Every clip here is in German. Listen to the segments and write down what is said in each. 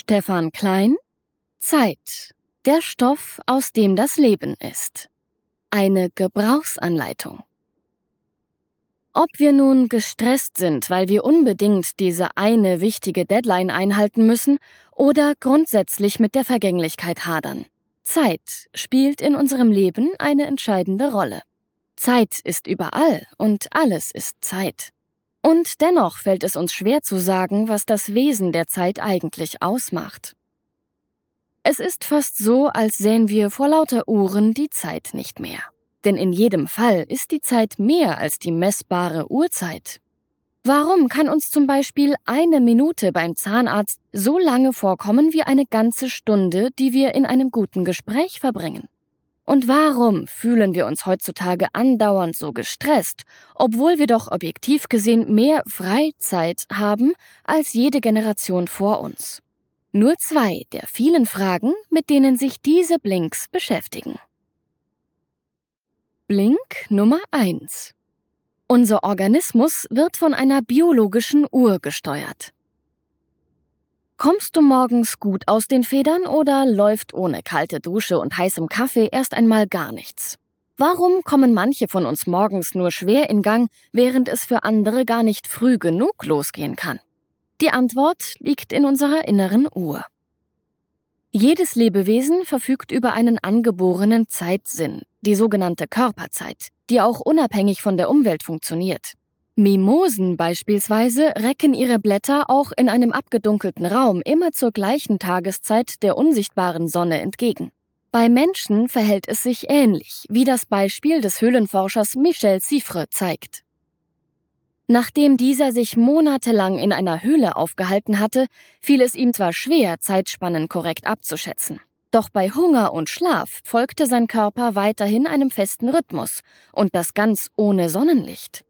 Stefan Klein: Zeit, der Stoff, aus dem das Leben ist. Eine Gebrauchsanleitung. Ob wir nun gestresst sind, weil wir unbedingt diese eine wichtige Deadline einhalten müssen, oder grundsätzlich mit der Vergänglichkeit hadern. Zeit spielt in unserem Leben eine entscheidende Rolle. Zeit ist überall und alles ist Zeit. Und dennoch fällt es uns schwer zu sagen, was das Wesen der Zeit eigentlich ausmacht. Es ist fast so, als sähen wir vor lauter Uhren die Zeit nicht mehr. Denn in jedem Fall ist die Zeit mehr als die messbare Uhrzeit. Warum kann uns zum Beispiel eine Minute beim Zahnarzt so lange vorkommen wie eine ganze Stunde, die wir in einem guten Gespräch verbringen? Und warum fühlen wir uns heutzutage andauernd so gestresst, obwohl wir doch objektiv gesehen mehr Freizeit haben als jede Generation vor uns? Nur zwei der vielen Fragen, mit denen sich diese Blinks beschäftigen. Blink Nummer 1. Unser Organismus wird von einer biologischen Uhr gesteuert. Kommst du morgens gut aus den Federn oder läuft ohne kalte Dusche und heißem Kaffee erst einmal gar nichts? Warum kommen manche von uns morgens nur schwer in Gang, während es für andere gar nicht früh genug losgehen kann? Die Antwort liegt in unserer inneren Uhr. Jedes Lebewesen verfügt über einen angeborenen Zeitsinn, die sogenannte Körperzeit, die auch unabhängig von der Umwelt funktioniert. Mimosen beispielsweise recken ihre Blätter auch in einem abgedunkelten Raum immer zur gleichen Tageszeit der unsichtbaren Sonne entgegen. Bei Menschen verhält es sich ähnlich, wie das Beispiel des Höhlenforschers Michel Siffre zeigt. Nachdem dieser sich monatelang in einer Höhle aufgehalten hatte, fiel es ihm zwar schwer, Zeitspannen korrekt abzuschätzen. Doch bei Hunger und Schlaf folgte sein Körper weiterhin einem festen Rhythmus und das ganz ohne Sonnenlicht.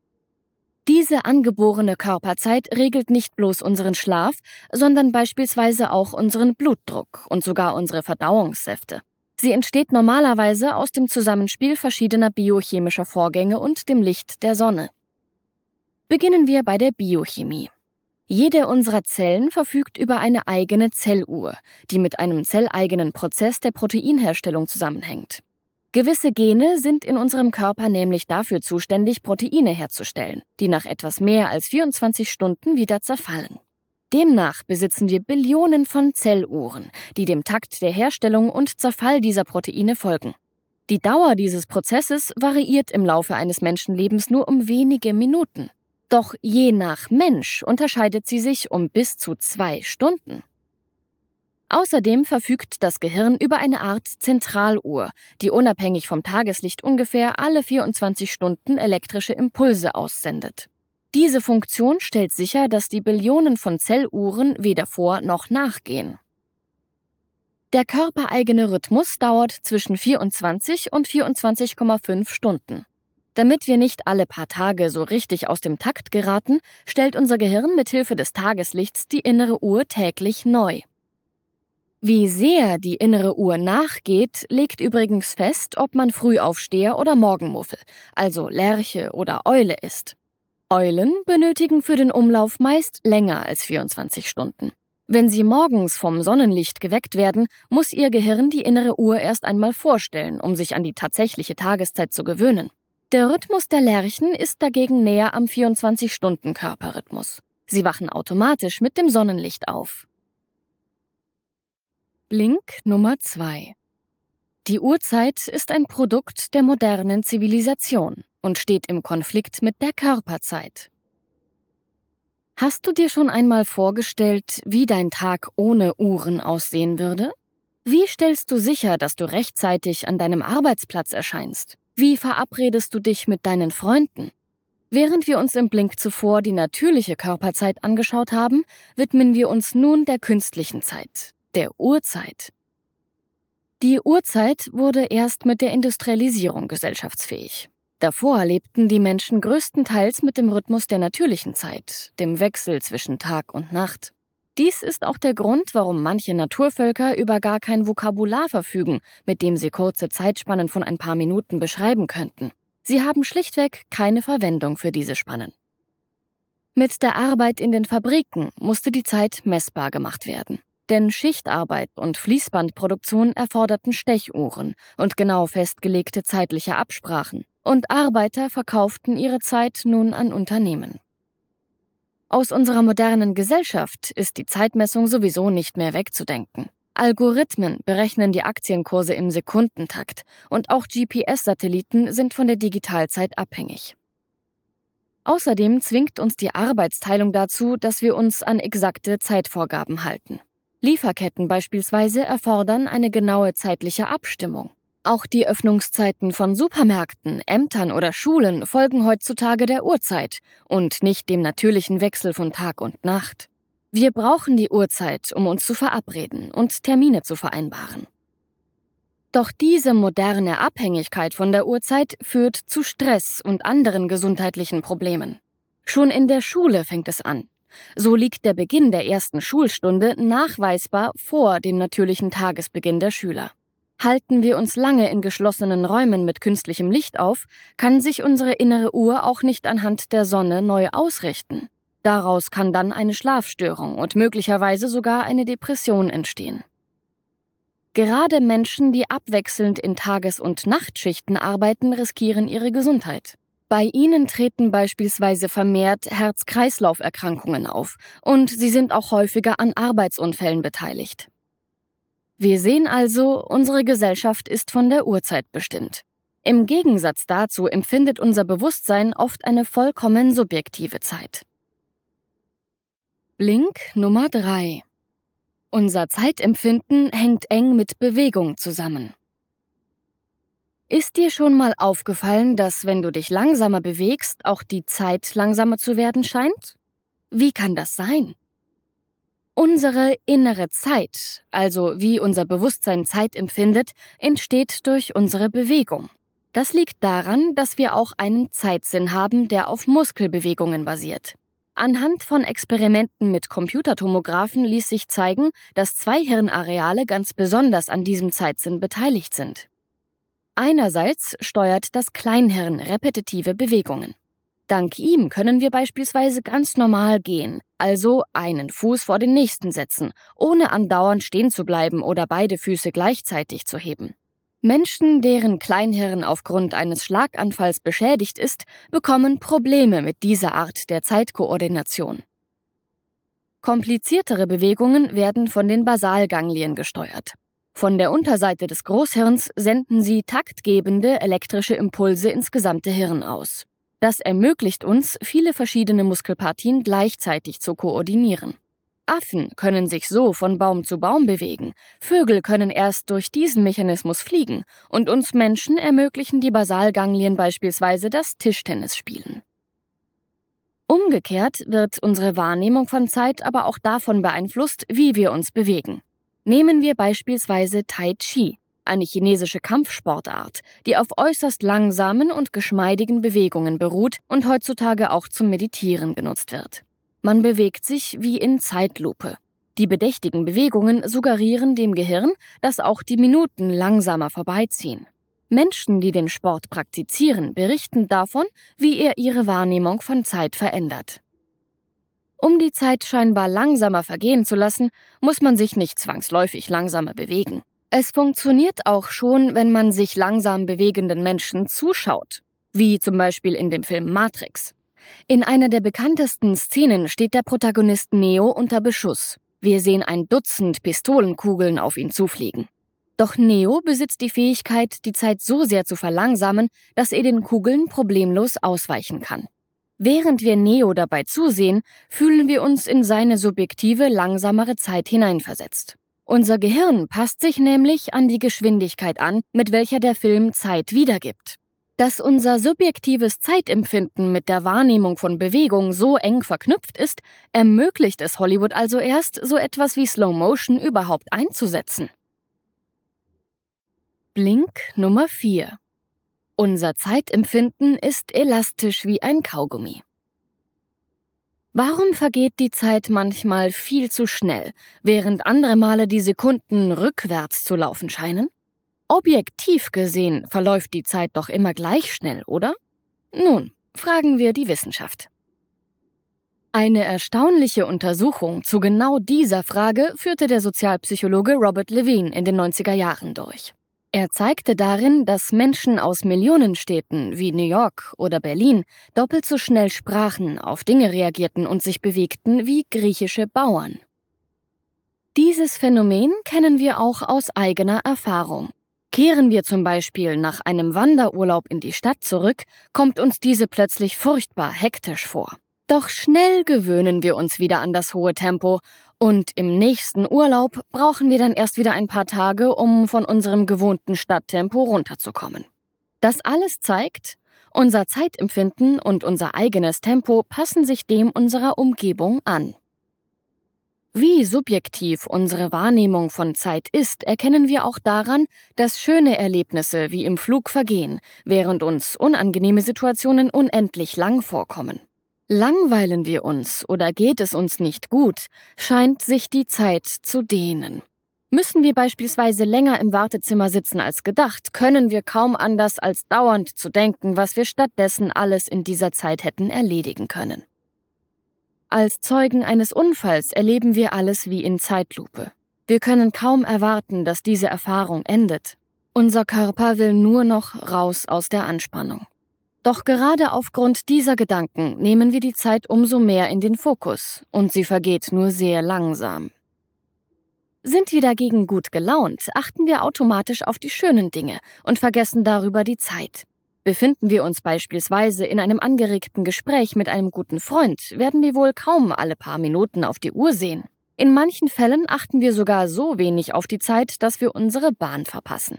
Diese angeborene Körperzeit regelt nicht bloß unseren Schlaf, sondern beispielsweise auch unseren Blutdruck und sogar unsere Verdauungssäfte. Sie entsteht normalerweise aus dem Zusammenspiel verschiedener biochemischer Vorgänge und dem Licht der Sonne. Beginnen wir bei der Biochemie. Jede unserer Zellen verfügt über eine eigene Zelluhr, die mit einem zelleigenen Prozess der Proteinherstellung zusammenhängt. Gewisse Gene sind in unserem Körper nämlich dafür zuständig, Proteine herzustellen, die nach etwas mehr als 24 Stunden wieder zerfallen. Demnach besitzen wir Billionen von Zelluhren, die dem Takt der Herstellung und Zerfall dieser Proteine folgen. Die Dauer dieses Prozesses variiert im Laufe eines Menschenlebens nur um wenige Minuten. Doch je nach Mensch unterscheidet sie sich um bis zu 2 Stunden. Außerdem verfügt das Gehirn über eine Art Zentraluhr, die unabhängig vom Tageslicht ungefähr alle 24 Stunden elektrische Impulse aussendet. Diese Funktion stellt sicher, dass die Billionen von Zelluhren weder vor noch nachgehen. Der körpereigene Rhythmus dauert zwischen 24 und 24,5 Stunden. Damit wir nicht alle paar Tage so richtig aus dem Takt geraten, stellt unser Gehirn mithilfe des Tageslichts die innere Uhr täglich neu. Wie sehr die innere Uhr nachgeht, legt übrigens fest, ob man Frühaufsteher oder Morgenmuffel, also Lerche oder Eule ist. Eulen benötigen für den Umlauf meist länger als 24 Stunden. Wenn sie morgens vom Sonnenlicht geweckt werden, muss ihr Gehirn die innere Uhr erst einmal vorstellen, um sich an die tatsächliche Tageszeit zu gewöhnen. Der Rhythmus der Lerchen ist dagegen näher am 24-Stunden-Körperrhythmus. Sie wachen automatisch mit dem Sonnenlicht auf. Blink Nummer 2. Die Uhrzeit ist ein Produkt der modernen Zivilisation und steht im Konflikt mit der Körperzeit. Hast du dir schon einmal vorgestellt, wie dein Tag ohne Uhren aussehen würde? Wie stellst du sicher, dass du rechtzeitig an deinem Arbeitsplatz erscheinst? Wie verabredest du dich mit deinen Freunden? Während wir uns im Blink zuvor die natürliche Körperzeit angeschaut haben, widmen wir uns nun der künstlichen Zeit, der Uhrzeit. Die Uhrzeit wurde erst mit der Industrialisierung gesellschaftsfähig. Davor lebten die Menschen größtenteils mit dem Rhythmus der natürlichen Zeit, dem Wechsel zwischen Tag und Nacht. Dies ist auch der Grund, warum manche Naturvölker über gar kein Vokabular verfügen, mit dem sie kurze Zeitspannen von ein paar Minuten beschreiben könnten. Sie haben schlichtweg keine Verwendung für diese Spannen. Mit der Arbeit in den Fabriken musste die Zeit messbar gemacht werden. Denn Schichtarbeit und Fließbandproduktion erforderten Stechuhren und genau festgelegte zeitliche Absprachen. Und Arbeiter verkauften ihre Zeit nun an Unternehmen. Aus unserer modernen Gesellschaft ist die Zeitmessung sowieso nicht mehr wegzudenken. Algorithmen berechnen die Aktienkurse im Sekundentakt und auch GPS-Satelliten sind von der Digitalzeit abhängig. Außerdem zwingt uns die Arbeitsteilung dazu, dass wir uns an exakte Zeitvorgaben halten. Lieferketten beispielsweise erfordern eine genaue zeitliche Abstimmung. Auch die Öffnungszeiten von Supermärkten, Ämtern oder Schulen folgen heutzutage der Uhrzeit und nicht dem natürlichen Wechsel von Tag und Nacht. Wir brauchen die Uhrzeit, um uns zu verabreden und Termine zu vereinbaren. Doch diese moderne Abhängigkeit von der Uhrzeit führt zu Stress und anderen gesundheitlichen Problemen. Schon in der Schule fängt es an. So liegt der Beginn der ersten Schulstunde nachweisbar vor dem natürlichen Tagesbeginn der Schüler. Halten wir uns lange in geschlossenen Räumen mit künstlichem Licht auf, kann sich unsere innere Uhr auch nicht anhand der Sonne neu ausrichten. Daraus kann dann eine Schlafstörung und möglicherweise sogar eine Depression entstehen. Gerade Menschen, die abwechselnd in Tages- und Nachtschichten arbeiten, riskieren ihre Gesundheit. Bei ihnen treten beispielsweise vermehrt Herz-Kreislauf-Erkrankungen auf und sie sind auch häufiger an Arbeitsunfällen beteiligt. Wir sehen also, unsere Gesellschaft ist von der Uhrzeit bestimmt. Im Gegensatz dazu empfindet unser Bewusstsein oft eine vollkommen subjektive Zeit. Blink Nummer 3. Unser Zeitempfinden hängt eng mit Bewegung zusammen. Ist dir schon mal aufgefallen, dass wenn du dich langsamer bewegst, auch die Zeit langsamer zu werden scheint? Wie kann das sein? Unsere innere Zeit, also wie unser Bewusstsein Zeit empfindet, entsteht durch unsere Bewegung. Das liegt daran, dass wir auch einen Zeitsinn haben, der auf Muskelbewegungen basiert. Anhand von Experimenten mit Computertomographen ließ sich zeigen, dass zwei Hirnareale ganz besonders an diesem Zeitsinn beteiligt sind. Einerseits steuert das Kleinhirn repetitive Bewegungen. Dank ihm können wir beispielsweise ganz normal gehen, also einen Fuß vor den nächsten setzen, ohne andauernd stehen zu bleiben oder beide Füße gleichzeitig zu heben. Menschen, deren Kleinhirn aufgrund eines Schlaganfalls beschädigt ist, bekommen Probleme mit dieser Art der Zeitkoordination. Kompliziertere Bewegungen werden von den Basalganglien gesteuert. Von der Unterseite des Großhirns senden sie taktgebende elektrische Impulse ins gesamte Hirn aus. Das ermöglicht uns, viele verschiedene Muskelpartien gleichzeitig zu koordinieren. Affen können sich so von Baum zu Baum bewegen, Vögel können erst durch diesen Mechanismus fliegen und uns Menschen ermöglichen die Basalganglien beispielsweise das Tischtennisspielen. Umgekehrt wird unsere Wahrnehmung von Zeit aber auch davon beeinflusst, wie wir uns bewegen. Nehmen wir beispielsweise Tai Chi, eine chinesische Kampfsportart, die auf äußerst langsamen und geschmeidigen Bewegungen beruht und heutzutage auch zum Meditieren genutzt wird. Man bewegt sich wie in Zeitlupe. Die bedächtigen Bewegungen suggerieren dem Gehirn, dass auch die Minuten langsamer vorbeiziehen. Menschen, die den Sport praktizieren, berichten davon, wie er ihre Wahrnehmung von Zeit verändert. Um die Zeit scheinbar langsamer vergehen zu lassen, muss man sich nicht zwangsläufig langsamer bewegen. Es funktioniert auch schon, wenn man sich langsam bewegenden Menschen zuschaut, wie zum Beispiel in dem Film Matrix. In einer der bekanntesten Szenen steht der Protagonist Neo unter Beschuss. Wir sehen ein Dutzend Pistolenkugeln auf ihn zufliegen. Doch Neo besitzt die Fähigkeit, die Zeit so sehr zu verlangsamen, dass er den Kugeln problemlos ausweichen kann. Während wir Neo dabei zusehen, fühlen wir uns in seine subjektive, langsamere Zeit hineinversetzt. Unser Gehirn passt sich nämlich an die Geschwindigkeit an, mit welcher der Film Zeit wiedergibt. Dass unser subjektives Zeitempfinden mit der Wahrnehmung von Bewegung so eng verknüpft ist, ermöglicht es Hollywood also erst, so etwas wie Slow Motion überhaupt einzusetzen. Blink Nummer 4. Unser Zeitempfinden ist elastisch wie ein Kaugummi. Warum vergeht die Zeit manchmal viel zu schnell, während andere Male die Sekunden rückwärts zu laufen scheinen? Objektiv gesehen verläuft die Zeit doch immer gleich schnell, oder? Nun, fragen wir die Wissenschaft. Eine erstaunliche Untersuchung zu genau dieser Frage führte der Sozialpsychologe Robert Levine in den 90er Jahren durch. Er zeigte darin, dass Menschen aus Millionenstädten wie New York oder Berlin doppelt so schnell sprachen, auf Dinge reagierten und sich bewegten wie griechische Bauern. Dieses Phänomen kennen wir auch aus eigener Erfahrung. Kehren wir zum Beispiel nach einem Wanderurlaub in die Stadt zurück, kommt uns diese plötzlich furchtbar hektisch vor. Doch schnell gewöhnen wir uns wieder an das hohe Tempo und im nächsten Urlaub brauchen wir dann erst wieder ein paar Tage, um von unserem gewohnten Stadttempo runterzukommen. Das alles zeigt, unser Zeitempfinden und unser eigenes Tempo passen sich dem unserer Umgebung an. Wie subjektiv unsere Wahrnehmung von Zeit ist, erkennen wir auch daran, dass schöne Erlebnisse wie im Flug vergehen, während uns unangenehme Situationen unendlich lang vorkommen. Langweilen wir uns oder geht es uns nicht gut, scheint sich die Zeit zu dehnen. Müssen wir beispielsweise länger im Wartezimmer sitzen als gedacht, können wir kaum anders als dauernd zu denken, was wir stattdessen alles in dieser Zeit hätten erledigen können. Als Zeugen eines Unfalls erleben wir alles wie in Zeitlupe. Wir können kaum erwarten, dass diese Erfahrung endet. Unser Körper will nur noch raus aus der Anspannung. Doch gerade aufgrund dieser Gedanken nehmen wir die Zeit umso mehr in den Fokus und sie vergeht nur sehr langsam. Sind wir dagegen gut gelaunt, achten wir automatisch auf die schönen Dinge und vergessen darüber die Zeit. Befinden wir uns beispielsweise in einem angeregten Gespräch mit einem guten Freund, werden wir wohl kaum alle paar Minuten auf die Uhr sehen. In manchen Fällen achten wir sogar so wenig auf die Zeit, dass wir unsere Bahn verpassen.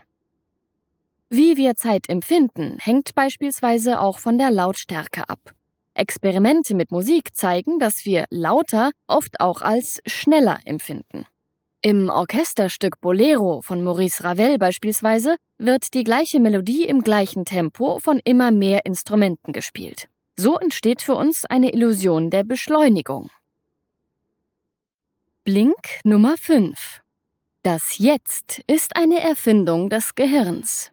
Wie wir Zeit empfinden, hängt beispielsweise auch von der Lautstärke ab. Experimente mit Musik zeigen, dass wir lauter oft auch als schneller empfinden. Im Orchesterstück Bolero von Maurice Ravel beispielsweise wird die gleiche Melodie im gleichen Tempo von immer mehr Instrumenten gespielt. So entsteht für uns eine Illusion der Beschleunigung. Blink Nummer 5. Das Jetzt ist eine Erfindung des Gehirns.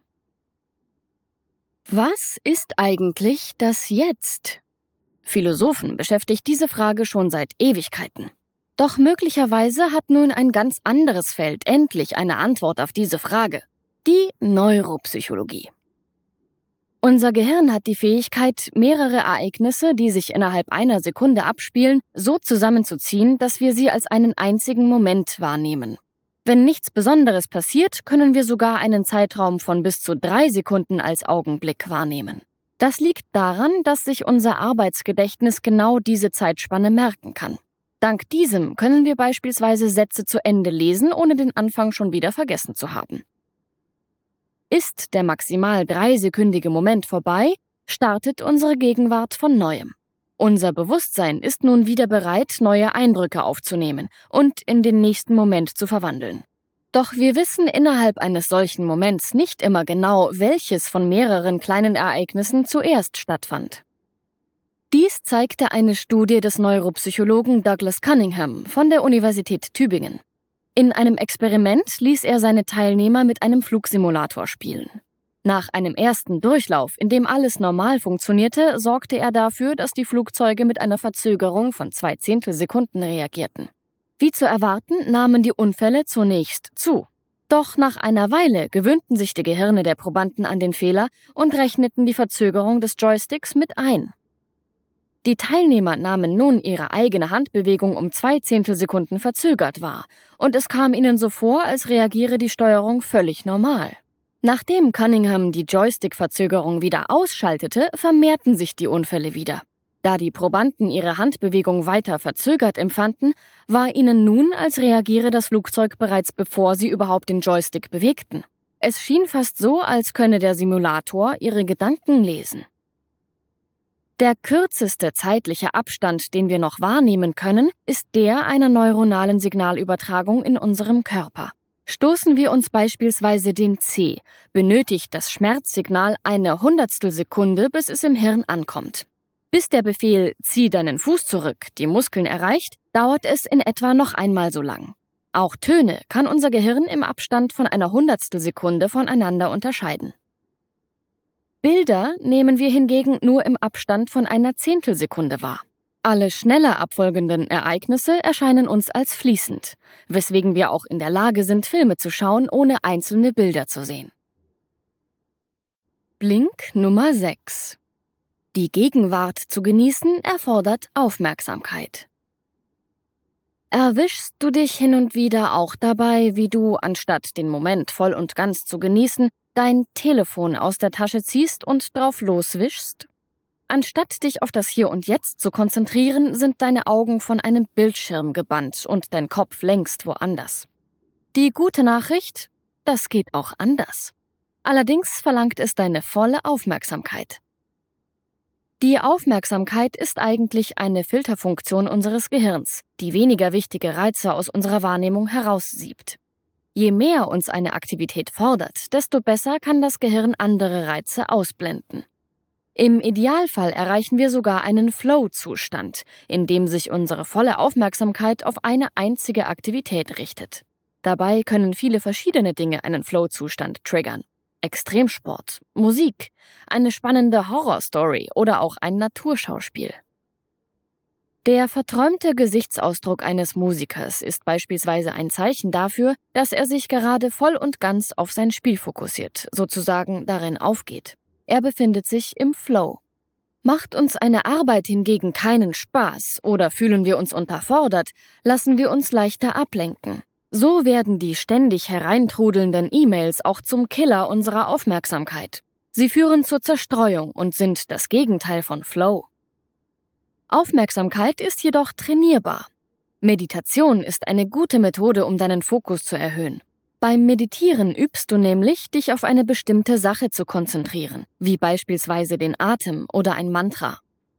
Was ist eigentlich das Jetzt? Philosophen beschäftigt diese Frage schon seit Ewigkeiten. Doch möglicherweise hat nun ein ganz anderes Feld endlich eine Antwort auf diese Frage: die Neuropsychologie. Unser Gehirn hat die Fähigkeit, mehrere Ereignisse, die sich innerhalb einer Sekunde abspielen, so zusammenzuziehen, dass wir sie als einen einzigen Moment wahrnehmen. Wenn nichts Besonderes passiert, können wir sogar einen Zeitraum von bis zu 3 Sekunden als Augenblick wahrnehmen. Das liegt daran, dass sich unser Arbeitsgedächtnis genau diese Zeitspanne merken kann. Dank diesem können wir beispielsweise Sätze zu Ende lesen, ohne den Anfang schon wieder vergessen zu haben. Ist der maximal 3-sekündige Moment vorbei, startet unsere Gegenwart von Neuem. Unser Bewusstsein ist nun wieder bereit, neue Eindrücke aufzunehmen und in den nächsten Moment zu verwandeln. Doch wir wissen innerhalb eines solchen Moments nicht immer genau, welches von mehreren kleinen Ereignissen zuerst stattfand. Dies zeigte eine Studie des Neuropsychologen Douglas Cunningham von der Universität Tübingen. In einem Experiment ließ er seine Teilnehmer mit einem Flugsimulator spielen. Nach einem ersten Durchlauf, in dem alles normal funktionierte, sorgte er dafür, dass die Flugzeuge mit einer Verzögerung von 0,2 Sekunden reagierten. Wie zu erwarten, nahmen die Unfälle zunächst zu. Doch nach einer Weile gewöhnten sich die Gehirne der Probanden an den Fehler und rechneten die Verzögerung des Joysticks mit ein. Die Teilnehmer nahmen nun ihre eigene Handbewegung um 0,2 Sekunden verzögert wahr und es kam ihnen so vor, als reagiere die Steuerung völlig normal. Nachdem Cunningham die Joystick-Verzögerung wieder ausschaltete, vermehrten sich die Unfälle wieder. Da die Probanden ihre Handbewegung weiter verzögert empfanden, war ihnen nun, als reagiere das Flugzeug bereits bevor sie überhaupt den Joystick bewegten. Es schien fast so, als könne der Simulator ihre Gedanken lesen. Der kürzeste zeitliche Abstand, den wir noch wahrnehmen können, ist der einer neuronalen Signalübertragung in unserem Körper. Stoßen wir uns beispielsweise den Zeh, benötigt das Schmerzsignal eine Hundertstelsekunde, bis es im Hirn ankommt. Bis der Befehl „Zieh deinen Fuß zurück“ die Muskeln erreicht, dauert es in etwa noch einmal so lang. Auch Töne kann unser Gehirn im Abstand von einer Hundertstelsekunde voneinander unterscheiden. Bilder nehmen wir hingegen nur im Abstand von einer Zehntelsekunde wahr. Alle schneller abfolgenden Ereignisse erscheinen uns als fließend, weswegen wir auch in der Lage sind, Filme zu schauen, ohne einzelne Bilder zu sehen. Blink Nummer 6. Die Gegenwart zu genießen erfordert Aufmerksamkeit. Erwischst du dich hin und wieder auch dabei, wie du, anstatt den Moment voll und ganz zu genießen, dein Telefon aus der Tasche ziehst und drauf loswischst? Anstatt dich auf das Hier und Jetzt zu konzentrieren, sind deine Augen von einem Bildschirm gebannt und dein Kopf längst woanders. Die gute Nachricht: Das geht auch anders. Allerdings verlangt es deine volle Aufmerksamkeit. Die Aufmerksamkeit ist eigentlich eine Filterfunktion unseres Gehirns, die weniger wichtige Reize aus unserer Wahrnehmung heraussiebt. Je mehr uns eine Aktivität fordert, desto besser kann das Gehirn andere Reize ausblenden. Im Idealfall erreichen wir sogar einen Flow-Zustand, in dem sich unsere volle Aufmerksamkeit auf eine einzige Aktivität richtet. Dabei können viele verschiedene Dinge einen Flow-Zustand triggern. Extremsport, Musik, eine spannende Horrorstory oder auch ein Naturschauspiel. Der verträumte Gesichtsausdruck eines Musikers ist beispielsweise ein Zeichen dafür, dass er sich gerade voll und ganz auf sein Spiel fokussiert, sozusagen darin aufgeht. Er befindet sich im Flow. Macht uns eine Arbeit hingegen keinen Spaß oder fühlen wir uns unterfordert, lassen wir uns leichter ablenken. So werden die ständig hereintrudelnden E-Mails auch zum Killer unserer Aufmerksamkeit. Sie führen zur Zerstreuung und sind das Gegenteil von Flow. Aufmerksamkeit ist jedoch trainierbar. Meditation ist eine gute Methode, um deinen Fokus zu erhöhen. Beim Meditieren übst du nämlich, dich auf eine bestimmte Sache zu konzentrieren, wie beispielsweise den Atem oder ein Mantra.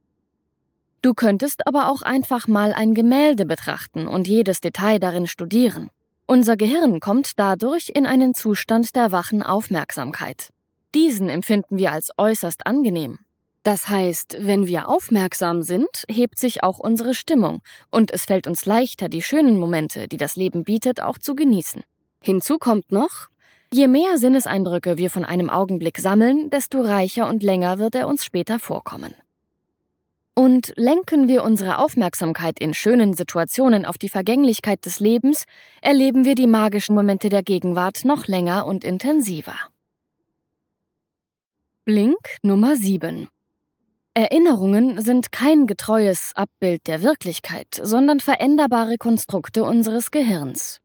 Du könntest aber auch einfach mal ein Gemälde betrachten und jedes Detail darin studieren. Unser Gehirn kommt dadurch in einen Zustand der wachen Aufmerksamkeit. Diesen empfinden wir als äußerst angenehm. Das heißt, wenn wir aufmerksam sind, hebt sich auch unsere Stimmung und es fällt uns leichter, die schönen Momente, die das Leben bietet, auch zu genießen. Hinzu kommt noch: Je mehr Sinneseindrücke wir von einem Augenblick sammeln, desto reicher und länger wird er uns später vorkommen. Und lenken wir unsere Aufmerksamkeit in schönen Situationen auf die Vergänglichkeit des Lebens, erleben wir die magischen Momente der Gegenwart noch länger und intensiver. Blink Nummer 7. Erinnerungen sind kein getreues Abbild der Wirklichkeit, sondern veränderbare Konstrukte unseres Gehirns.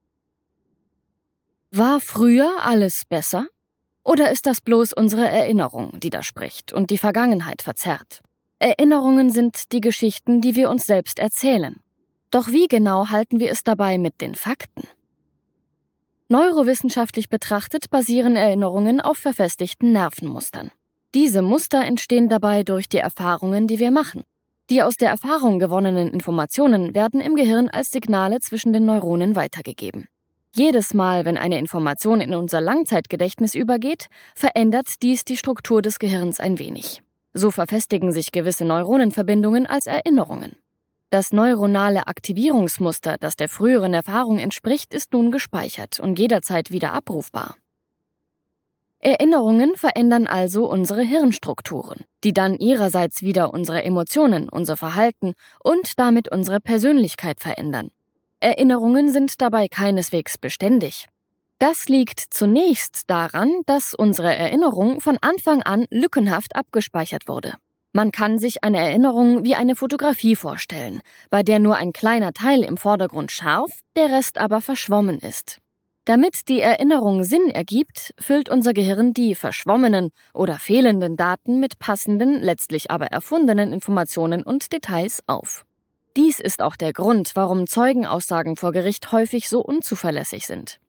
War früher alles besser? Oder ist das bloß unsere Erinnerung, die da spricht und die Vergangenheit verzerrt? Erinnerungen sind die Geschichten, die wir uns selbst erzählen. Doch wie genau halten wir es dabei mit den Fakten? Neurowissenschaftlich betrachtet basieren Erinnerungen auf verfestigten Nervenmustern. Diese Muster entstehen dabei durch die Erfahrungen, die wir machen. Die aus der Erfahrung gewonnenen Informationen werden im Gehirn als Signale zwischen den Neuronen weitergegeben. Jedes Mal, wenn eine Information in unser Langzeitgedächtnis übergeht, verändert dies die Struktur des Gehirns ein wenig. So verfestigen sich gewisse Neuronenverbindungen als Erinnerungen. Das neuronale Aktivierungsmuster, das der früheren Erfahrung entspricht, ist nun gespeichert und jederzeit wieder abrufbar. Erinnerungen verändern also unsere Hirnstrukturen, die dann ihrerseits wieder unsere Emotionen, unser Verhalten und damit unsere Persönlichkeit verändern. Erinnerungen sind dabei keineswegs beständig. Das liegt zunächst daran, dass unsere Erinnerung von Anfang an lückenhaft abgespeichert wurde. Man kann sich eine Erinnerung wie eine Fotografie vorstellen, bei der nur ein kleiner Teil im Vordergrund scharf, der Rest aber verschwommen ist. Damit die Erinnerung Sinn ergibt, füllt unser Gehirn die verschwommenen oder fehlenden Daten mit passenden, letztlich aber erfundenen Informationen und Details auf. Dies ist auch der Grund, warum Zeugenaussagen vor Gericht häufig so unzuverlässig sind.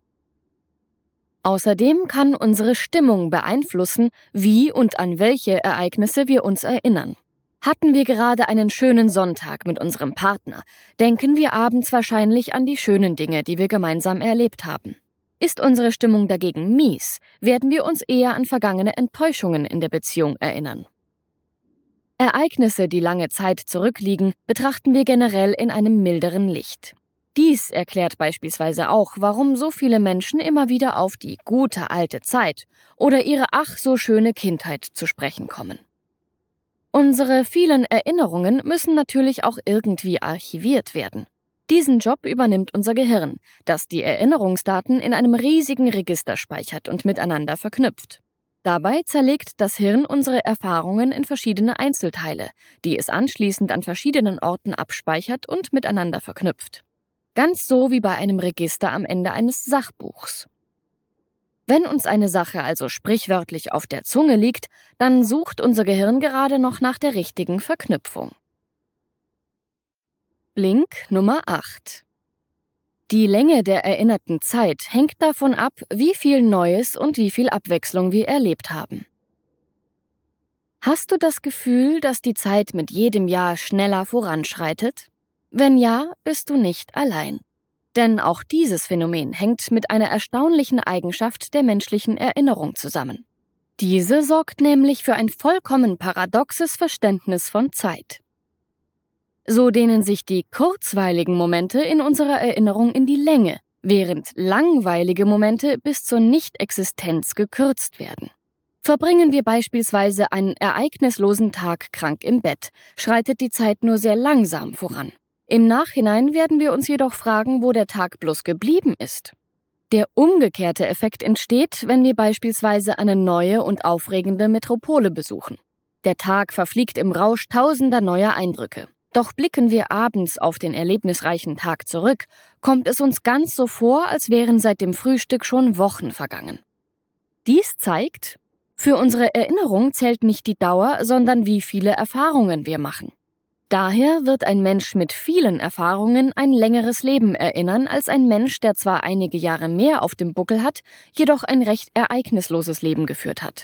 Außerdem kann unsere Stimmung beeinflussen, wie und an welche Ereignisse wir uns erinnern. Hatten wir gerade einen schönen Sonntag mit unserem Partner, denken wir abends wahrscheinlich an die schönen Dinge, die wir gemeinsam erlebt haben. Ist unsere Stimmung dagegen mies, werden wir uns eher an vergangene Enttäuschungen in der Beziehung erinnern. Ereignisse, die lange Zeit zurückliegen, betrachten wir generell in einem milderen Licht. Dies erklärt beispielsweise auch, warum so viele Menschen immer wieder auf die gute alte Zeit oder ihre ach so schöne Kindheit zu sprechen kommen. Unsere vielen Erinnerungen müssen natürlich auch irgendwie archiviert werden. Diesen Job übernimmt unser Gehirn, das die Erinnerungsdaten in einem riesigen Register speichert und miteinander verknüpft. Dabei zerlegt das Hirn unsere Erfahrungen in verschiedene Einzelteile, die es anschließend an verschiedenen Orten abspeichert und miteinander verknüpft. Ganz so wie bei einem Register am Ende eines Sachbuchs. Wenn uns eine Sache also sprichwörtlich auf der Zunge liegt, dann sucht unser Gehirn gerade noch nach der richtigen Verknüpfung. Blink Nummer 8. Die Länge der erinnerten Zeit hängt davon ab, wie viel Neues und wie viel Abwechslung wir erlebt haben. Hast du das Gefühl, dass die Zeit mit jedem Jahr schneller voranschreitet? Wenn ja, bist du nicht allein. Denn auch dieses Phänomen hängt mit einer erstaunlichen Eigenschaft der menschlichen Erinnerung zusammen. Diese sorgt nämlich für ein vollkommen paradoxes Verständnis von Zeit. So dehnen sich die kurzweiligen Momente in unserer Erinnerung in die Länge, während langweilige Momente bis zur Nichtexistenz gekürzt werden. Verbringen wir beispielsweise einen ereignislosen Tag krank im Bett, schreitet die Zeit nur sehr langsam voran. Im Nachhinein werden wir uns jedoch fragen, wo der Tag bloß geblieben ist. Der umgekehrte Effekt entsteht, wenn wir beispielsweise eine neue und aufregende Metropole besuchen. Der Tag verfliegt im Rausch tausender neuer Eindrücke. Doch blicken wir abends auf den erlebnisreichen Tag zurück, kommt es uns ganz so vor, als wären seit dem Frühstück schon Wochen vergangen. Dies zeigt, für unsere Erinnerung zählt nicht die Dauer, sondern wie viele Erfahrungen wir machen. Daher wird ein Mensch mit vielen Erfahrungen ein längeres Leben erinnern als ein Mensch, der zwar einige Jahre mehr auf dem Buckel hat, jedoch ein recht ereignisloses Leben geführt hat.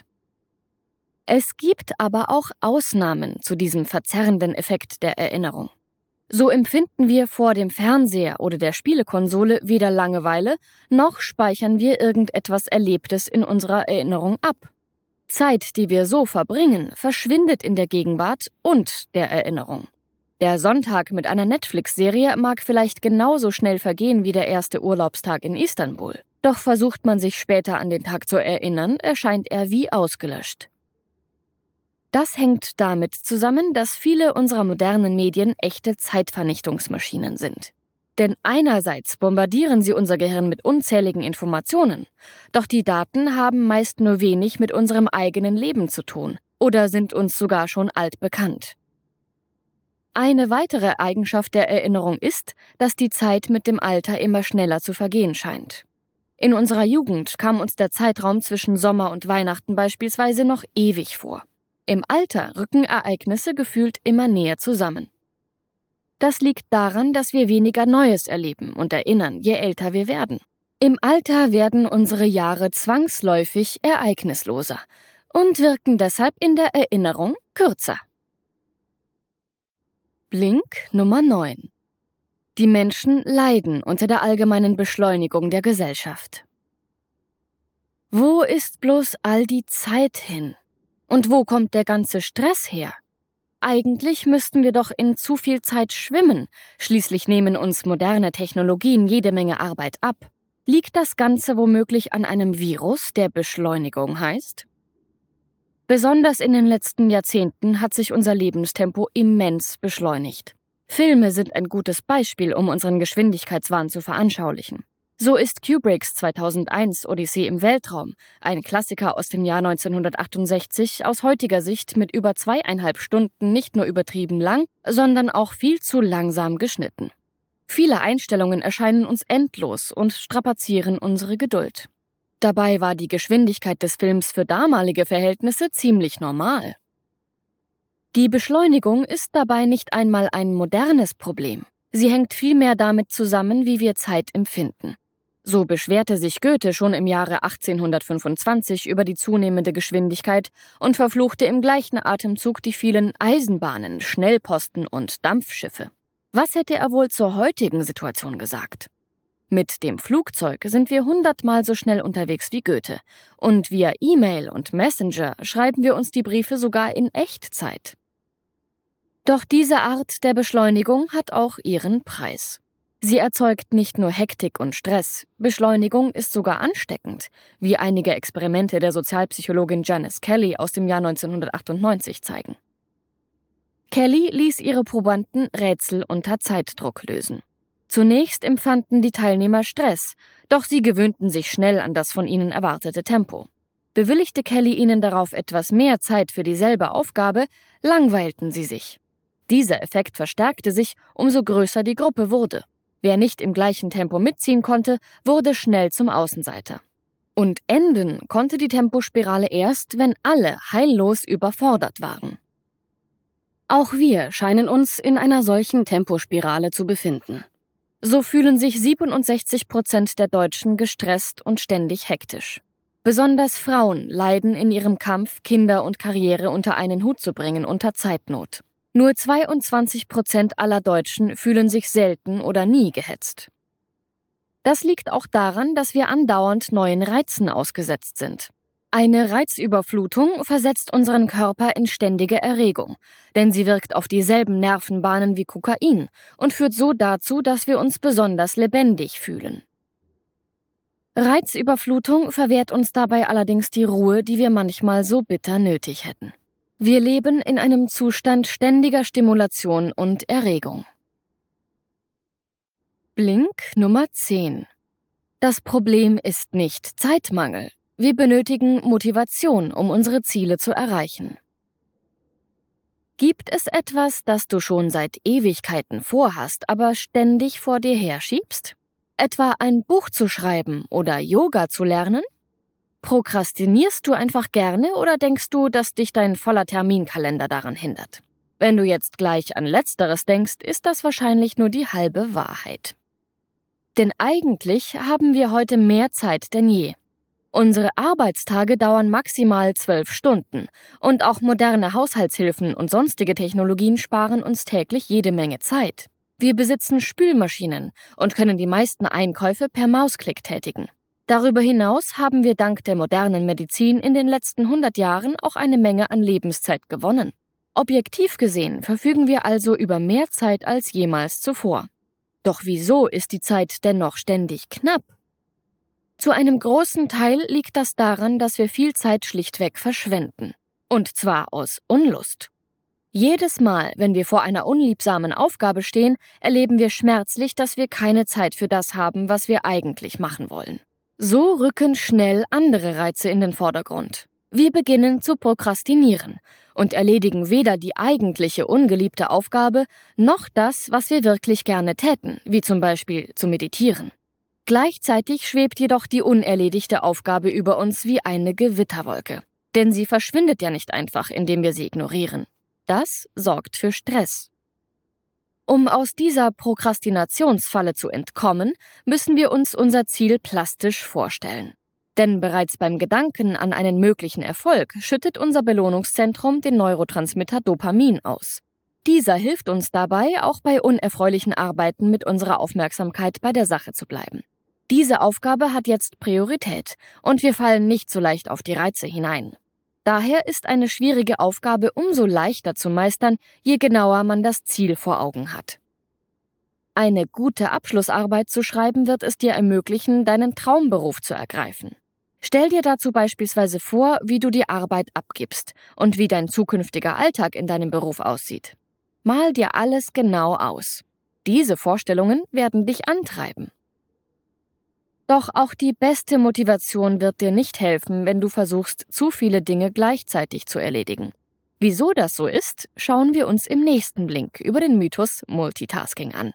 Es gibt aber auch Ausnahmen zu diesem verzerrenden Effekt der Erinnerung. So empfinden wir vor dem Fernseher oder der Spielekonsole weder Langeweile, noch speichern wir irgendetwas Erlebtes in unserer Erinnerung ab. Zeit, die wir so verbringen, verschwindet in der Gegenwart und der Erinnerung. Der Sonntag mit einer Netflix-Serie mag vielleicht genauso schnell vergehen wie der erste Urlaubstag in Istanbul. Doch versucht man sich später an den Tag zu erinnern, erscheint er wie ausgelöscht. Das hängt damit zusammen, dass viele unserer modernen Medien echte Zeitvernichtungsmaschinen sind. Denn einerseits bombardieren sie unser Gehirn mit unzähligen Informationen, doch die Daten haben meist nur wenig mit unserem eigenen Leben zu tun oder sind uns sogar schon altbekannt. Eine weitere Eigenschaft der Erinnerung ist, dass die Zeit mit dem Alter immer schneller zu vergehen scheint. In unserer Jugend kam uns der Zeitraum zwischen Sommer und Weihnachten beispielsweise noch ewig vor. Im Alter rücken Ereignisse gefühlt immer näher zusammen. Das liegt daran, dass wir weniger Neues erleben und erinnern, je älter wir werden. Im Alter werden unsere Jahre zwangsläufig ereignisloser und wirken deshalb in der Erinnerung kürzer. Blink Nummer 9. Die Menschen leiden unter der allgemeinen Beschleunigung der Gesellschaft. Wo ist bloß all die Zeit hin? Und wo kommt der ganze Stress her? Eigentlich müssten wir doch in zu viel Zeit schwimmen. Schließlich nehmen uns moderne Technologien jede Menge Arbeit ab. Liegt das Ganze womöglich an einem Virus, der Beschleunigung heißt? Besonders in den letzten Jahrzehnten hat sich unser Lebenstempo immens beschleunigt. Filme sind ein gutes Beispiel, um unseren Geschwindigkeitswahn zu veranschaulichen. So ist Kubricks 2001 Odyssee im Weltraum, ein Klassiker aus dem Jahr 1968, aus heutiger Sicht mit über 2,5 Stunden nicht nur übertrieben lang, sondern auch viel zu langsam geschnitten. Viele Einstellungen erscheinen uns endlos und strapazieren unsere Geduld. Dabei war die Geschwindigkeit des Films für damalige Verhältnisse ziemlich normal. Die Beschleunigung ist dabei nicht einmal ein modernes Problem. Sie hängt vielmehr damit zusammen, wie wir Zeit empfinden. So beschwerte sich Goethe schon im Jahre 1825 über die zunehmende Geschwindigkeit und verfluchte im gleichen Atemzug die vielen Eisenbahnen, Schnellposten und Dampfschiffe. Was hätte er wohl zur heutigen Situation gesagt? Mit dem Flugzeug sind wir 100-mal so schnell unterwegs wie Goethe. Und via E-Mail und Messenger schreiben wir uns die Briefe sogar in Echtzeit. Doch diese Art der Beschleunigung hat auch ihren Preis. Sie erzeugt nicht nur Hektik und Stress, Beschleunigung ist sogar ansteckend, wie einige Experimente der Sozialpsychologin Janice Kelly aus dem Jahr 1998 zeigen. Kelly ließ ihre Probanden Rätsel unter Zeitdruck lösen. Zunächst empfanden die Teilnehmer Stress, doch sie gewöhnten sich schnell an das von ihnen erwartete Tempo. Bewilligte Kelly ihnen darauf etwas mehr Zeit für dieselbe Aufgabe, langweilten sie sich. Dieser Effekt verstärkte sich, umso größer die Gruppe wurde. Wer nicht im gleichen Tempo mitziehen konnte, wurde schnell zum Außenseiter. Und enden konnte die Tempospirale erst, wenn alle heillos überfordert waren. Auch wir scheinen uns in einer solchen Tempospirale zu befinden. So fühlen sich 67% der Deutschen gestresst und ständig hektisch. Besonders Frauen leiden in ihrem Kampf, Kinder und Karriere unter einen Hut zu bringen, unter Zeitnot. Nur 22% aller Deutschen fühlen sich selten oder nie gehetzt. Das liegt auch daran, dass wir andauernd neuen Reizen ausgesetzt sind. Eine Reizüberflutung versetzt unseren Körper in ständige Erregung, denn sie wirkt auf dieselben Nervenbahnen wie Kokain und führt so dazu, dass wir uns besonders lebendig fühlen. Reizüberflutung verwehrt uns dabei allerdings die Ruhe, die wir manchmal so bitter nötig hätten. Wir leben in einem Zustand ständiger Stimulation und Erregung. Blink Nummer 10. Das Problem ist nicht Zeitmangel. Wir benötigen Motivation, um unsere Ziele zu erreichen. Gibt es etwas, das du schon seit Ewigkeiten vorhast, aber ständig vor dir herschiebst? Etwa ein Buch zu schreiben oder Yoga zu lernen? Prokrastinierst du einfach gerne oder denkst du, dass dich dein voller Terminkalender daran hindert? Wenn du jetzt gleich an Letzteres denkst, ist das wahrscheinlich nur die halbe Wahrheit. Denn eigentlich haben wir heute mehr Zeit denn je. Unsere Arbeitstage dauern maximal 12 Stunden und auch moderne Haushaltshilfen und sonstige Technologien sparen uns täglich jede Menge Zeit. Wir besitzen Spülmaschinen und können die meisten Einkäufe per Mausklick tätigen. Darüber hinaus haben wir dank der modernen Medizin in den letzten 100 Jahren auch eine Menge an Lebenszeit gewonnen. Objektiv gesehen verfügen wir also über mehr Zeit als jemals zuvor. Doch wieso ist die Zeit dennoch ständig knapp? Zu einem großen Teil liegt das daran, dass wir viel Zeit schlichtweg verschwenden. Und zwar aus Unlust. Jedes Mal, wenn wir vor einer unliebsamen Aufgabe stehen, erleben wir schmerzlich, dass wir keine Zeit für das haben, was wir eigentlich machen wollen. So rücken schnell andere Reize in den Vordergrund. Wir beginnen zu prokrastinieren und erledigen weder die eigentliche ungeliebte Aufgabe, noch das, was wir wirklich gerne täten, wie zum Beispiel zu meditieren. Gleichzeitig schwebt jedoch die unerledigte Aufgabe über uns wie eine Gewitterwolke. Denn sie verschwindet ja nicht einfach, indem wir sie ignorieren. Das sorgt für Stress. Um aus dieser Prokrastinationsfalle zu entkommen, müssen wir uns unser Ziel plastisch vorstellen. Denn bereits beim Gedanken an einen möglichen Erfolg schüttet unser Belohnungszentrum den Neurotransmitter Dopamin aus. Dieser hilft uns dabei, auch bei unerfreulichen Arbeiten mit unserer Aufmerksamkeit bei der Sache zu bleiben. Diese Aufgabe hat jetzt Priorität und wir fallen nicht so leicht auf die Reize hinein. Daher ist eine schwierige Aufgabe umso leichter zu meistern, je genauer man das Ziel vor Augen hat. Eine gute Abschlussarbeit zu schreiben wird es dir ermöglichen, deinen Traumberuf zu ergreifen. Stell dir dazu beispielsweise vor, wie du die Arbeit abgibst und wie dein zukünftiger Alltag in deinem Beruf aussieht. Mal dir alles genau aus. Diese Vorstellungen werden dich antreiben. Doch auch die beste Motivation wird dir nicht helfen, wenn du versuchst, zu viele Dinge gleichzeitig zu erledigen. Wieso das so ist, schauen wir uns im nächsten Blink über den Mythos Multitasking an.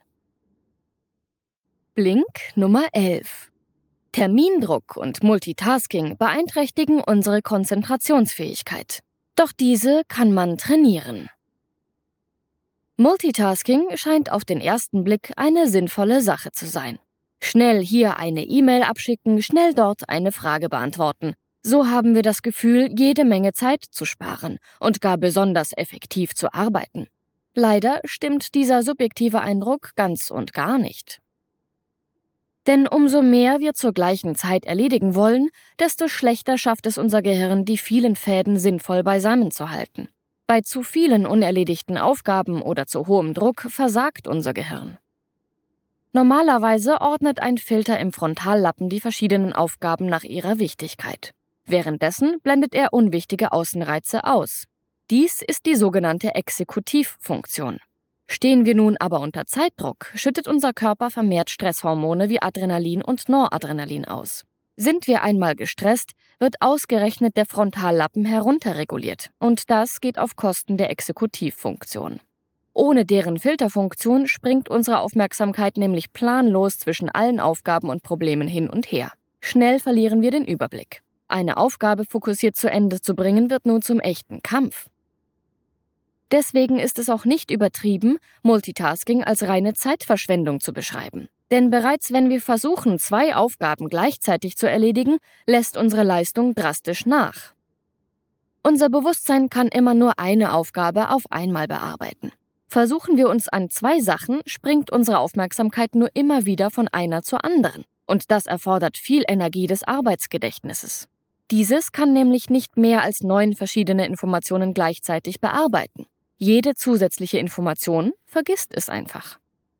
Blink Nummer 11. Termindruck und Multitasking beeinträchtigen unsere Konzentrationsfähigkeit. Doch diese kann man trainieren. Multitasking scheint auf den ersten Blick eine sinnvolle Sache zu sein. Schnell hier eine E-Mail abschicken, schnell dort eine Frage beantworten. So haben wir das Gefühl, jede Menge Zeit zu sparen und gar besonders effektiv zu arbeiten. Leider stimmt dieser subjektive Eindruck ganz und gar nicht. Denn umso mehr wir zur gleichen Zeit erledigen wollen, desto schlechter schafft es unser Gehirn, die vielen Fäden sinnvoll beisammen zu halten. Bei zu vielen unerledigten Aufgaben oder zu hohem Druck versagt unser Gehirn. Normalerweise ordnet ein Filter im Frontallappen die verschiedenen Aufgaben nach ihrer Wichtigkeit. Währenddessen blendet er unwichtige Außenreize aus. Dies ist die sogenannte Exekutivfunktion. Stehen wir nun aber unter Zeitdruck, schüttet unser Körper vermehrt Stresshormone wie Adrenalin und Noradrenalin aus. Sind wir einmal gestresst, wird ausgerechnet der Frontallappen herunterreguliert und das geht auf Kosten der Exekutivfunktion. Ohne deren Filterfunktion springt unsere Aufmerksamkeit nämlich planlos zwischen allen Aufgaben und Problemen hin und her. Schnell verlieren wir den Überblick. Eine Aufgabe fokussiert zu Ende zu bringen, wird nun zum echten Kampf. Deswegen ist es auch nicht übertrieben, Multitasking als reine Zeitverschwendung zu beschreiben. Denn bereits wenn wir versuchen, 2 Aufgaben gleichzeitig zu erledigen, lässt unsere Leistung drastisch nach. Unser Bewusstsein kann immer nur eine Aufgabe auf einmal bearbeiten. Versuchen wir uns an 2 Sachen, springt unsere Aufmerksamkeit nur immer wieder von einer zur anderen. Und das erfordert viel Energie des Arbeitsgedächtnisses. Dieses kann nämlich nicht mehr als 9 verschiedene Informationen gleichzeitig bearbeiten. Jede zusätzliche Information vergisst es einfach.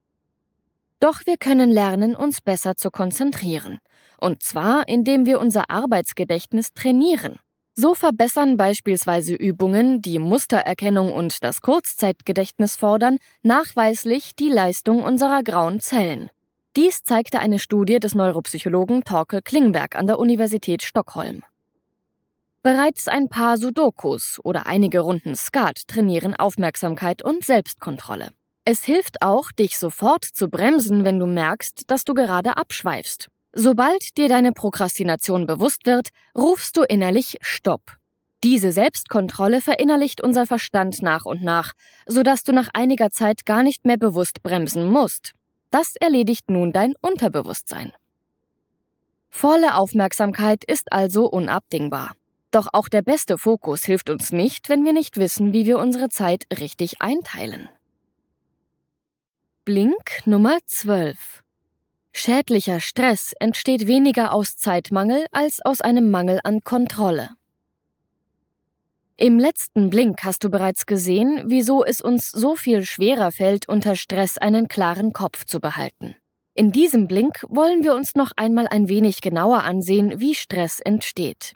Doch wir können lernen, uns besser zu konzentrieren. Und zwar, indem wir unser Arbeitsgedächtnis trainieren. So verbessern beispielsweise Übungen, die Mustererkennung und das Kurzzeitgedächtnis fordern, nachweislich die Leistung unserer grauen Zellen. Dies zeigte eine Studie des Neuropsychologen Torkel Klingberg an der Universität Stockholm. Bereits ein paar Sudokus oder einige Runden Skat trainieren Aufmerksamkeit und Selbstkontrolle. Es hilft auch, dich sofort zu bremsen, wenn du merkst, dass du gerade abschweifst. Sobald dir deine Prokrastination bewusst wird, rufst du innerlich Stopp. Diese Selbstkontrolle verinnerlicht unser Verstand nach und nach, sodass du nach einiger Zeit gar nicht mehr bewusst bremsen musst. Das erledigt nun dein Unterbewusstsein. Volle Aufmerksamkeit ist also unabdingbar. Doch auch der beste Fokus hilft uns nicht, wenn wir nicht wissen, wie wir unsere Zeit richtig einteilen. Blink Nummer 12. Schädlicher Stress entsteht weniger aus Zeitmangel als aus einem Mangel an Kontrolle. Im letzten Blink hast du bereits gesehen, wieso es uns so viel schwerer fällt, unter Stress einen klaren Kopf zu behalten. In diesem Blink wollen wir uns noch einmal ein wenig genauer ansehen, wie Stress entsteht.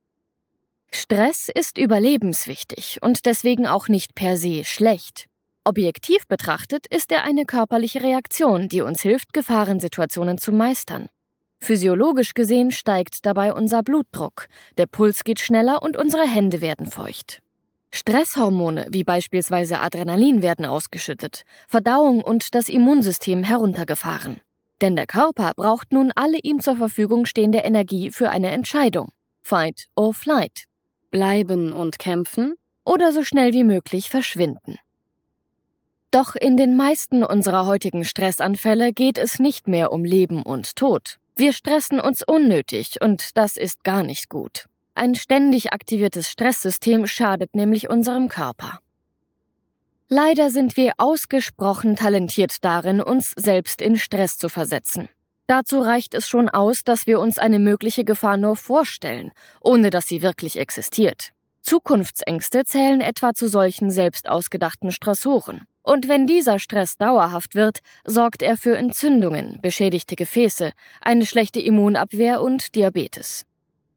Stress ist überlebenswichtig und deswegen auch nicht per se schlecht. Objektiv betrachtet ist er eine körperliche Reaktion, die uns hilft, Gefahrensituationen zu meistern. Physiologisch gesehen steigt dabei unser Blutdruck, der Puls geht schneller und unsere Hände werden feucht. Stresshormone wie beispielsweise Adrenalin werden ausgeschüttet, Verdauung und das Immunsystem heruntergefahren. Denn der Körper braucht nun alle ihm zur Verfügung stehende Energie für eine Entscheidung. Fight or flight. Bleiben und kämpfen oder so schnell wie möglich verschwinden. Doch in den meisten unserer heutigen Stressanfälle geht es nicht mehr um Leben und Tod. Wir stressen uns unnötig und das ist gar nicht gut. Ein ständig aktiviertes Stresssystem schadet nämlich unserem Körper. Leider sind wir ausgesprochen talentiert darin, uns selbst in Stress zu versetzen. Dazu reicht es schon aus, dass wir uns eine mögliche Gefahr nur vorstellen, ohne dass sie wirklich existiert. Zukunftsängste zählen etwa zu solchen selbst ausgedachten Stressoren. Und wenn dieser Stress dauerhaft wird, sorgt er für Entzündungen, beschädigte Gefäße, eine schlechte Immunabwehr und Diabetes.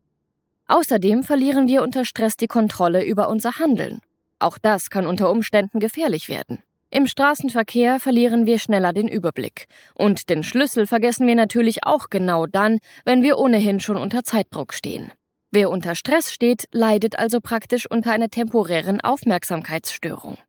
Außerdem verlieren wir unter Stress die Kontrolle über unser Handeln. Auch das kann unter Umständen gefährlich werden. Im Straßenverkehr verlieren wir schneller den Überblick. Und den Schlüssel vergessen wir natürlich auch genau dann, wenn wir ohnehin schon unter Zeitdruck stehen. Wer unter Stress steht, leidet also praktisch unter einer temporären Aufmerksamkeitsstörung.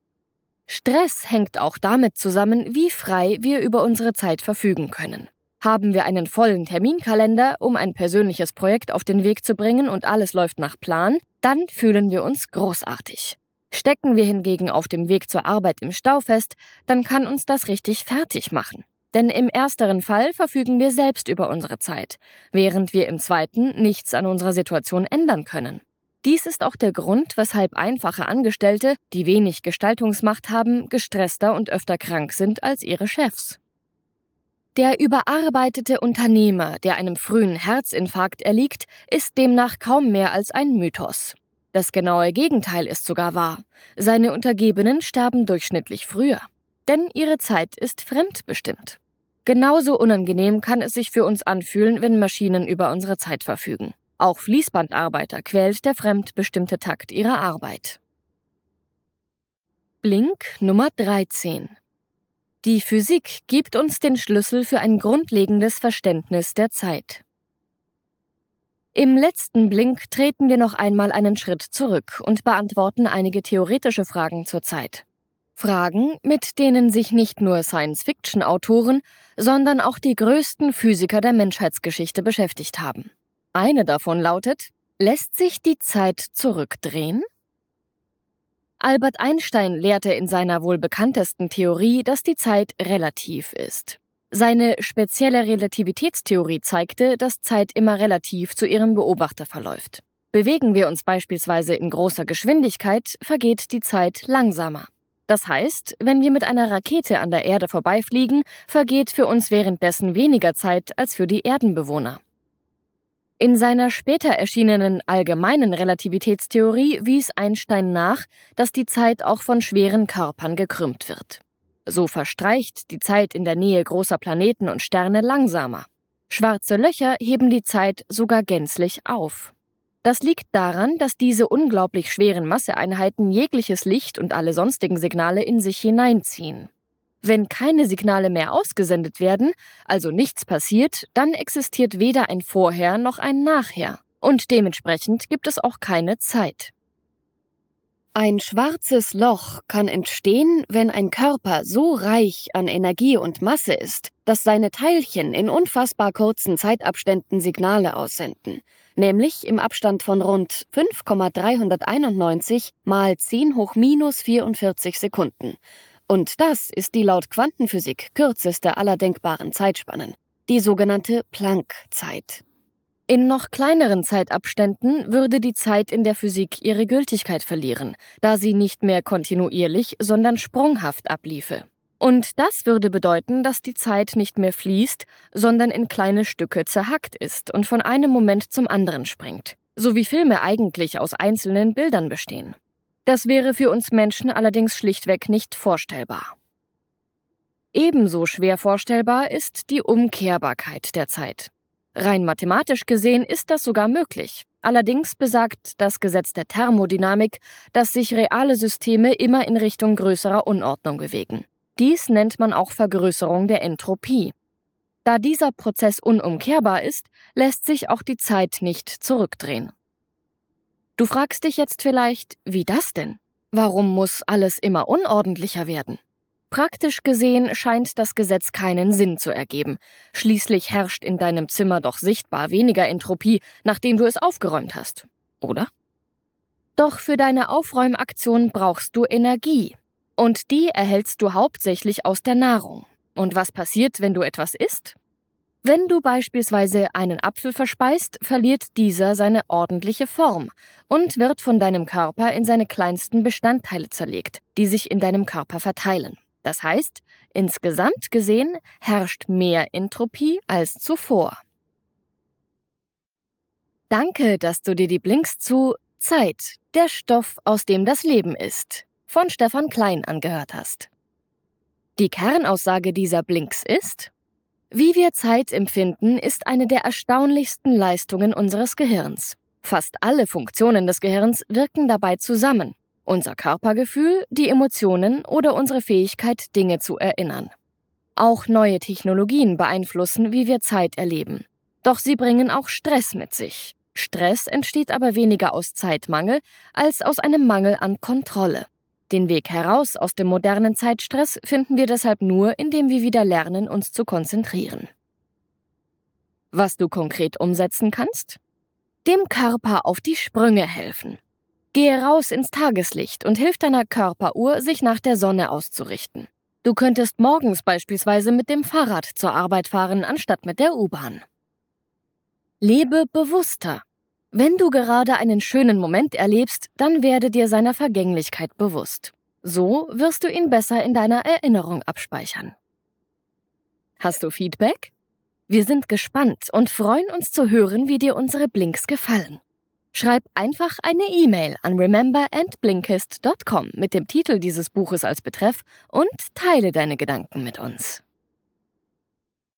Stress hängt auch damit zusammen, wie frei wir über unsere Zeit verfügen können. Haben wir einen vollen Terminkalender, um ein persönliches Projekt auf den Weg zu bringen und alles läuft nach Plan, dann fühlen wir uns großartig. Stecken wir hingegen auf dem Weg zur Arbeit im Stau fest, dann kann uns das richtig fertig machen. Denn im ersteren Fall verfügen wir selbst über unsere Zeit, während wir im zweiten nichts an unserer Situation ändern können. Dies ist auch der Grund, weshalb einfache Angestellte, die wenig Gestaltungsmacht haben, gestresster und öfter krank sind als ihre Chefs. Der überarbeitete Unternehmer, der einem frühen Herzinfarkt erliegt, ist demnach kaum mehr als ein Mythos. Das genaue Gegenteil ist sogar wahr. Seine Untergebenen sterben durchschnittlich früher. Denn ihre Zeit ist fremdbestimmt. Genauso unangenehm kann es sich für uns anfühlen, wenn Maschinen über unsere Zeit verfügen. Auch Fließbandarbeiter quält der fremdbestimmte Takt ihrer Arbeit. Blink Nummer 13. Die Physik gibt uns den Schlüssel für ein grundlegendes Verständnis der Zeit. Im letzten Blink treten wir noch einmal einen Schritt zurück und beantworten einige theoretische Fragen zur Zeit. Fragen, mit denen sich nicht nur Science-Fiction-Autoren, sondern auch die größten Physiker der Menschheitsgeschichte beschäftigt haben. Eine davon lautet: Lässt sich die Zeit zurückdrehen? Albert Einstein lehrte in seiner wohl bekanntesten Theorie, dass die Zeit relativ ist. Seine spezielle Relativitätstheorie zeigte, dass Zeit immer relativ zu ihrem Beobachter verläuft. Bewegen wir uns beispielsweise in großer Geschwindigkeit, vergeht die Zeit langsamer. Das heißt, wenn wir mit einer Rakete an der Erde vorbeifliegen, vergeht für uns währenddessen weniger Zeit als für die Erdenbewohner. In seiner später erschienenen allgemeinen Relativitätstheorie wies Einstein nach, dass die Zeit auch von schweren Körpern gekrümmt wird. So verstreicht die Zeit in der Nähe großer Planeten und Sterne langsamer. Schwarze Löcher heben die Zeit sogar gänzlich auf. Das liegt daran, dass diese unglaublich schweren Masseeinheiten jegliches Licht und alle sonstigen Signale in sich hineinziehen. Wenn keine Signale mehr ausgesendet werden, also nichts passiert, dann existiert weder ein Vorher noch ein Nachher. Und dementsprechend gibt es auch keine Zeit. Ein schwarzes Loch kann entstehen, wenn ein Körper so reich an Energie und Masse ist, dass seine Teilchen in unfassbar kurzen Zeitabständen Signale aussenden, nämlich im Abstand von rund 5,391 mal 10 hoch minus 44 Sekunden. Und das ist die laut Quantenphysik kürzeste aller denkbaren Zeitspannen, die sogenannte Planck-Zeit. In noch kleineren Zeitabständen würde die Zeit in der Physik ihre Gültigkeit verlieren, da sie nicht mehr kontinuierlich, sondern sprunghaft abliefe. Und das würde bedeuten, dass die Zeit nicht mehr fließt, sondern in kleine Stücke zerhackt ist und von einem Moment zum anderen springt, so wie Filme eigentlich aus einzelnen Bildern bestehen. Das wäre für uns Menschen allerdings schlichtweg nicht vorstellbar. Ebenso schwer vorstellbar ist die Umkehrbarkeit der Zeit. Rein mathematisch gesehen ist das sogar möglich. Allerdings besagt das Gesetz der Thermodynamik, dass sich reale Systeme immer in Richtung größerer Unordnung bewegen. Dies nennt man auch Vergrößerung der Entropie. Da dieser Prozess unumkehrbar ist, lässt sich auch die Zeit nicht zurückdrehen. Du fragst dich jetzt vielleicht, wie das denn? Warum muss alles immer unordentlicher werden? Praktisch gesehen scheint das Gesetz keinen Sinn zu ergeben. Schließlich herrscht in deinem Zimmer doch sichtbar weniger Entropie, nachdem du es aufgeräumt hast, oder? Doch für deine Aufräumaktion brauchst du Energie. Und die erhältst du hauptsächlich aus der Nahrung. Und was passiert, wenn du etwas isst? Wenn du beispielsweise einen Apfel verspeist, verliert dieser seine ordentliche Form und wird von deinem Körper in seine kleinsten Bestandteile zerlegt, die sich in deinem Körper verteilen. Das heißt, insgesamt gesehen herrscht mehr Entropie als zuvor. Danke, dass du dir die Blinks zu Zeit, der Stoff, aus dem das Leben ist, von Stefan Klein angehört hast. Die Kernaussage dieser Blinks ist: Wie wir Zeit empfinden, ist eine der erstaunlichsten Leistungen unseres Gehirns. Fast alle Funktionen des Gehirns wirken dabei zusammen. Unser Körpergefühl, die Emotionen oder unsere Fähigkeit, Dinge zu erinnern. Auch neue Technologien beeinflussen, wie wir Zeit erleben. Doch sie bringen auch Stress mit sich. Stress entsteht aber weniger aus Zeitmangel als aus einem Mangel an Kontrolle. Den Weg heraus aus dem modernen Zeitstress finden wir deshalb nur, indem wir wieder lernen, uns zu konzentrieren. Was du konkret umsetzen kannst? Dem Körper auf die Sprünge helfen. Gehe raus ins Tageslicht und hilf deiner Körperuhr, sich nach der Sonne auszurichten. Du könntest morgens beispielsweise mit dem Fahrrad zur Arbeit fahren, anstatt mit der U-Bahn. Lebe bewusster. Wenn du gerade einen schönen Moment erlebst, dann werde dir seiner Vergänglichkeit bewusst. So wirst du ihn besser in deiner Erinnerung abspeichern. Hast du Feedback? Wir sind gespannt und freuen uns zu hören, wie dir unsere Blinks gefallen. Schreib einfach eine E-Mail an rememberandblinkist.com mit dem Titel dieses Buches als Betreff und teile deine Gedanken mit uns.